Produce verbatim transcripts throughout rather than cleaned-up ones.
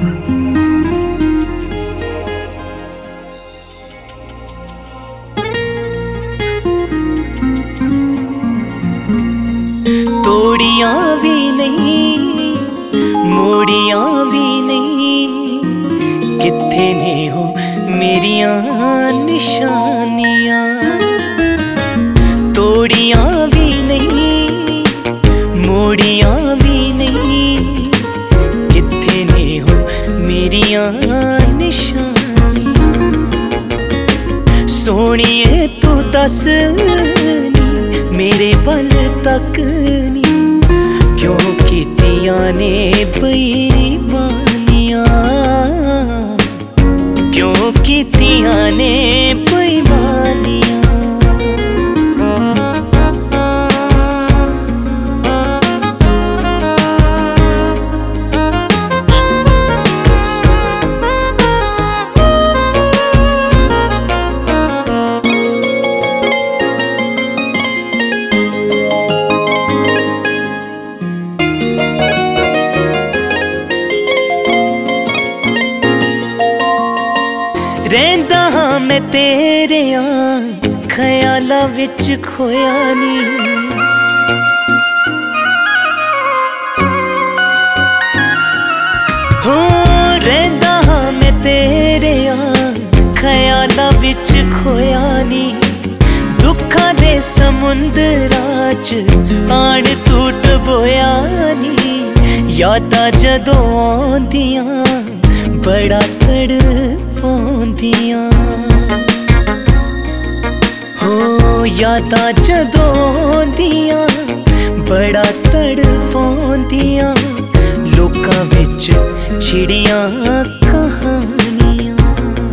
तोड़ियां भी नहीं मोड़ियां भी नहीं, कित्थे ने हो मेरियां निशानियां। तोड़ियां भी नहीं मोड़ियां भी नहीं, कित्थे ने हो मेरियां निशानियां। सोहणिए तू दस मेरे वल तक नी, क्यों कीतियां ने बेईमानियां, क्यों कीतियां ने बेईमानियां। रहंदा हां मैं तेरियां ख्यालां विच खोया नी, हो रहंदा हां मैं तेरियां ख्यालां विच खोया नी। दुखां दे समुंदरां च आण तू डुबोया नी, यादां जदों आउंदियां बड़ा तड़फाउंदियां, हो यादां जदों आउंदियां बड़ा तड़फाउंदियां। लोकां विच छिड़ियां कहानियां,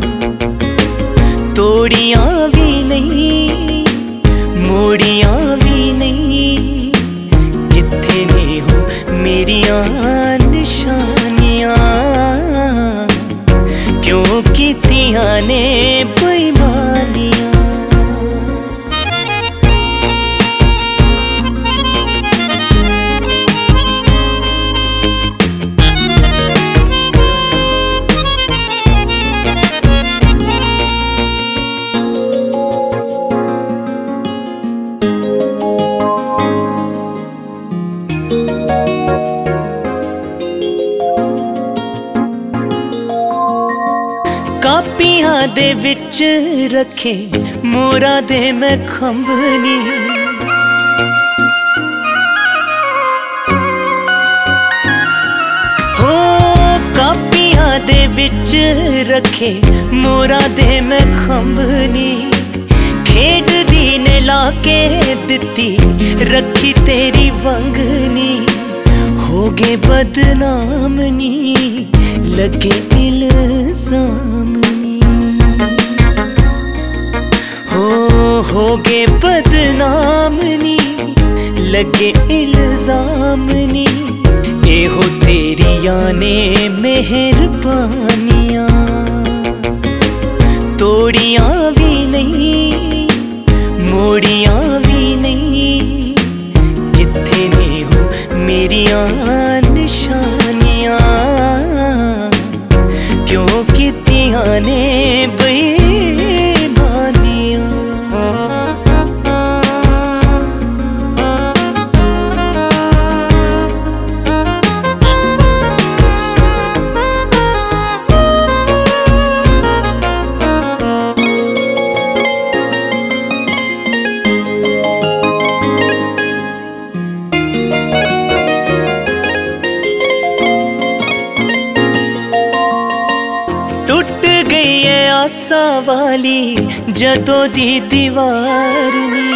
तोड़ियां भी नहीं मोड़ियां भी नहीं, कित्थे ने हो मेरियां निशानियां, क्यों कीतियां ने बेईमानियां। कापियां दे विच रखे मोरा दे मैं खंभनी, हो कापियां दे विच रखे मोरा दे मैं खंभनी। खेड दी ने लाके दित्ती रखी तेरी वंगनी, हो गए बदनाम नी लगे इल्जाम नी, हो हो गए बदनाम नी लगे इल्जाम नी। एहो तेरियां ने मेहरबानियां, तोड़ियां भी नहीं मोड़ियां भी नहीं, कित्थे ने हो मेरियां निशानियां, क्यों कीतियां ने बेईमानियां। आसा वाली जदों दी दीवार नी,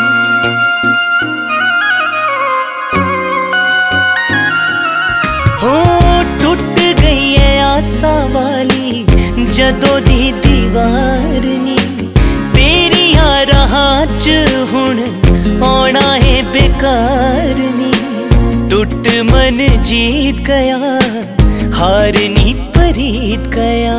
हो टुट गई है आसा वाली जदों दी दीवार नी। तेरियां राहां च हुण आउणा है बेकार नी, टुट मन जीत गया हार नी परीत गया,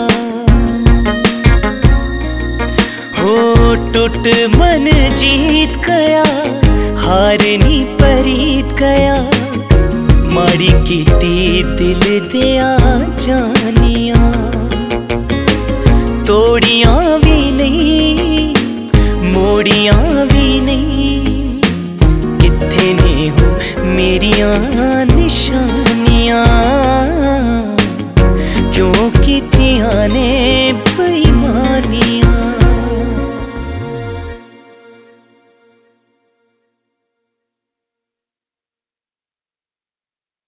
हो टुट मन जीत गया हार नी परीत गया। माड़ी कीती दिल दिया जानिया, तोड़िया भी नहीं मोड़िया भी नहीं, कित्थे ने हो मेरिया निशानियां, क्यों कीतियां ने बेईमानियां।